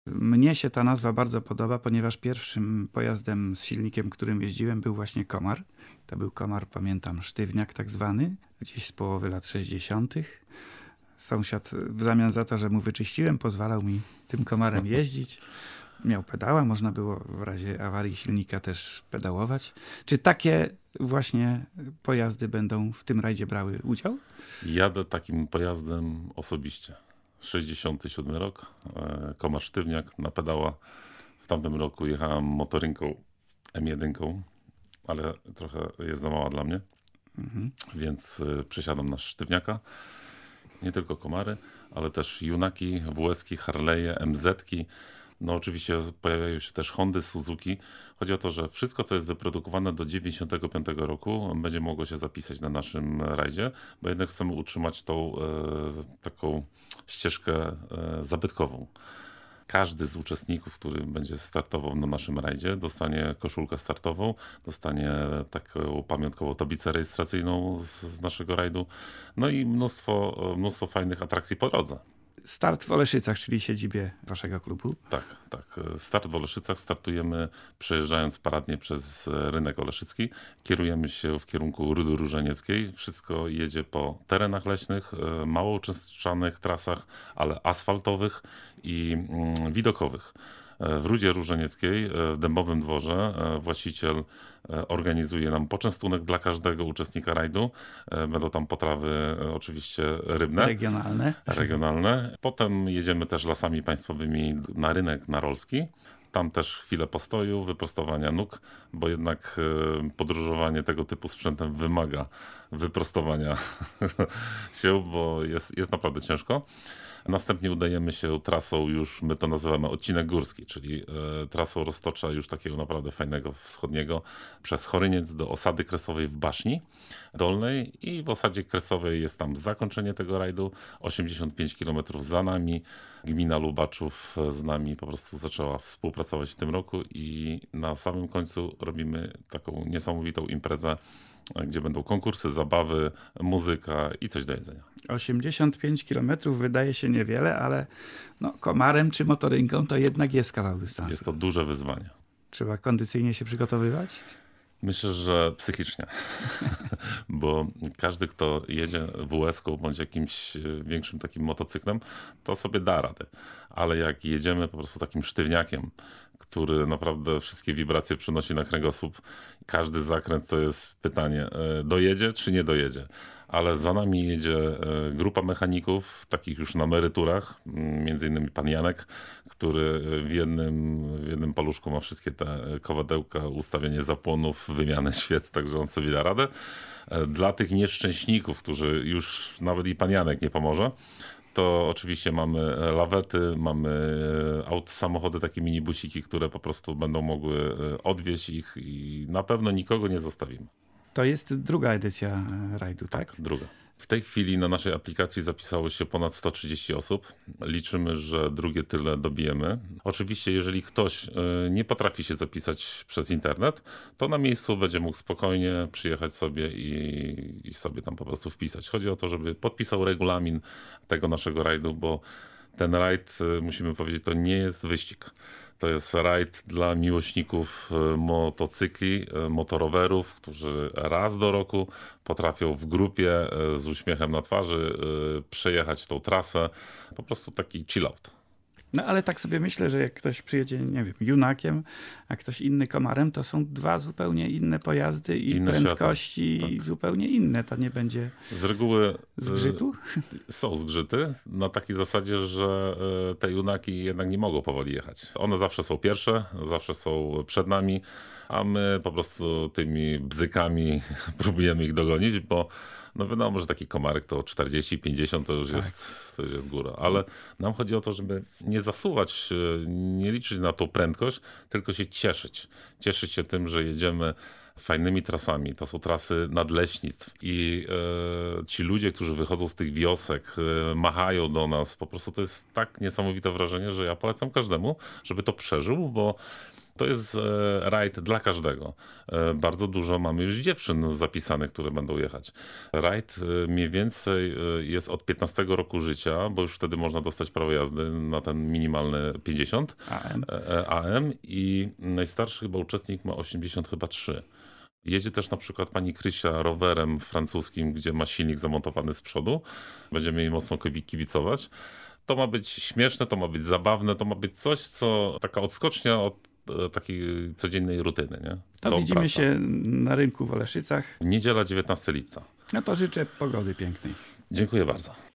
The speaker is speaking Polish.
Mnie się ta nazwa bardzo podoba, ponieważ pierwszym pojazdem z silnikiem, którym jeździłem, był właśnie Komar. To był Komar, pamiętam, sztywniak tak zwany, gdzieś z połowy lat 60. Sąsiad w zamian za to, że mu wyczyściłem, pozwalał mi tym Komarem jeździć. Miał pedała, można było w razie awarii silnika też pedałować. Czy takie właśnie pojazdy będą w tym rajdzie brały udział? Jadę takim pojazdem osobiście. 67 rok, Komar sztywniak na pedała. W tamtym roku jechałem motorynką M1, ale trochę jest za mała dla mnie, więc przesiadam na sztywniaka. Nie tylko Komary, ale też Junaki, WS-ki, Harley'e, MZ-ki. No oczywiście pojawiają się też Hondy, Suzuki. Chodzi o to, że wszystko, co jest wyprodukowane do 95 roku, będzie mogło się zapisać na naszym rajdzie, bo jednak chcemy utrzymać tą taką ścieżkę zabytkową. Każdy z uczestników, który będzie startował na naszym rajdzie, dostanie koszulkę startową, dostanie taką pamiątkową tablicę rejestracyjną z naszego rajdu, no i mnóstwo fajnych atrakcji po drodze. Start w Oleszycach, czyli siedzibie waszego klubu. Tak, tak. Start w Oleszycach. Startujemy przejeżdżając paradnie przez rynek oleszycki. Kierujemy się w kierunku Rudy Różanieckiej. Wszystko jedzie po terenach leśnych, mało uczęszczanych trasach, ale asfaltowych i widokowych. W Rudzie Różanieckiej, w Dębowym Dworze, właściciel organizuje nam poczęstunek dla każdego uczestnika rajdu. Będą tam potrawy oczywiście rybne. Regionalne. Potem jedziemy też lasami państwowymi na rynek narolski. Tam też chwilę postoju, wyprostowania nóg, bo jednak podróżowanie tego typu sprzętem wymaga wyprostowania się, bo jest naprawdę ciężko. Następnie udajemy się trasą już, my to nazywamy odcinek górski, czyli trasą roztocza już takiego naprawdę fajnego wschodniego przez Choryniec do osady kresowej w Baszni Dolnej i w osadzie kresowej jest tam zakończenie tego rajdu, 85 km za nami. Gmina Lubaczów z nami po prostu zaczęła współpracować w tym roku i na samym końcu robimy taką niesamowitą imprezę, gdzie będą konkursy, zabawy, muzyka i coś do jedzenia. 85 km wydaje się niewiele, ale no, Komarem czy motorynką to jednak jest kawał dystansu. Jest to duże wyzwanie. Trzeba kondycyjnie się przygotowywać? Myślę, że psychicznie, bo każdy, kto jedzie WS-ką bądź jakimś większym takim motocyklem, to sobie da radę. Ale jak jedziemy po prostu takim sztywniakiem, który naprawdę wszystkie wibracje przenosi na kręgosłup, każdy zakręt to jest pytanie, dojedzie czy nie dojedzie. Ale za nami jedzie grupa mechaników, takich już na emeryturach, między innymi pan Janek, który w jednym paluszku ma wszystkie te kowadełka, ustawienie zapłonów, wymianę świec, także on sobie da radę. Dla tych nieszczęśników, którzy już nawet i pan Janek nie pomoże, to oczywiście mamy lawety, mamy samochody, takie minibusiki, które po prostu będą mogły odwieźć ich i na pewno nikogo nie zostawimy. To jest druga edycja rajdu, tak? Druga. W tej chwili na naszej aplikacji zapisało się ponad 130 osób. Liczymy, że drugie tyle dobijemy. Oczywiście, jeżeli ktoś nie potrafi się zapisać przez internet, to na miejscu będzie mógł spokojnie przyjechać sobie i sobie tam po prostu wpisać. Chodzi o to, żeby podpisał regulamin tego naszego rajdu, bo ten rajd, musimy powiedzieć, to nie jest wyścig. To jest rajd dla miłośników motocykli, motorowerów, którzy raz do roku potrafią w grupie z uśmiechem na twarzy przejechać tą trasę. Po prostu taki chill out. No ale tak sobie myślę, że jak ktoś przyjedzie, nie wiem, Junakiem, a ktoś inny Komarem, to są dwa zupełnie inne pojazdy i inne prędkości tak. zupełnie inne. To nie będzie z reguły zgrzytu? Są zgrzyty na takiej zasadzie, że te Junaki jednak nie mogą powoli jechać. One zawsze są pierwsze, zawsze są przed nami, a my po prostu tymi bzykami próbujemy ich dogonić, bo no wiadomo, że taki Komarek to 40-50 to już jest góra. Ale nam chodzi o to, żeby nie zasuwać, nie liczyć na tą prędkość, tylko się cieszyć. Cieszyć się tym, że jedziemy fajnymi trasami. To są trasy nadleśnictw i ci ludzie, którzy wychodzą z tych wiosek, machają do nas. Po prostu to jest tak niesamowite wrażenie, że ja polecam każdemu, żeby to przeżył, bo To jest rajd dla każdego. Bardzo dużo mamy już dziewczyn zapisanych, które będą jechać. Rajd mniej więcej jest od 15 roku życia, bo już wtedy można dostać prawo jazdy na ten minimalny 50 AM i najstarszy chyba uczestnik ma 83. Jedzie też na przykład pani Krysia rowerem francuskim, gdzie ma silnik zamontowany z przodu. Będziemy jej mocno kibicować. To ma być śmieszne, to ma być zabawne, to ma być coś, co taka odskocznia od takiej codziennej rutyny. Nie? To widzimy się na rynku w Oleszycach. Niedziela 19 lipca. No to życzę pogody pięknej. Dziękuję bardzo.